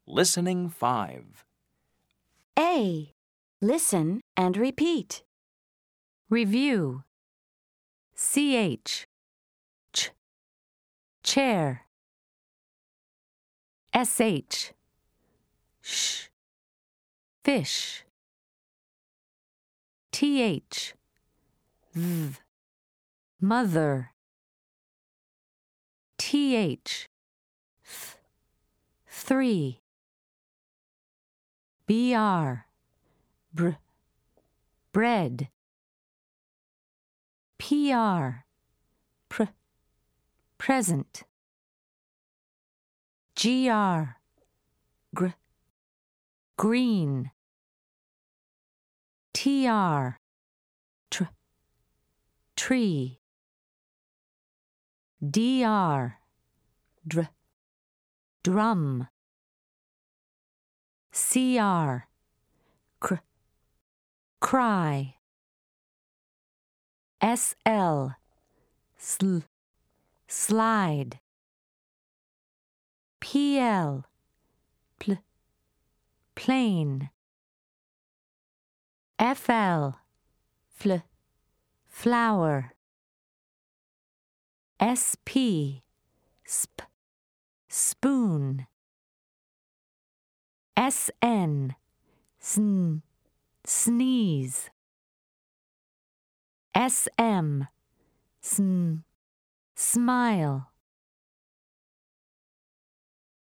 Listening 5. A. Listen and repeat. Review. CH. Chair. SH. Fish. TH. Mother. TH. 3. BR. Bread. PR. Present. GR. Green. TR. Tree. DR. Drum. CR. Cry. SL. Slide. PL. Plain. FL. Flower. SP. Spoon. SN. Sneeze. SM. Smile.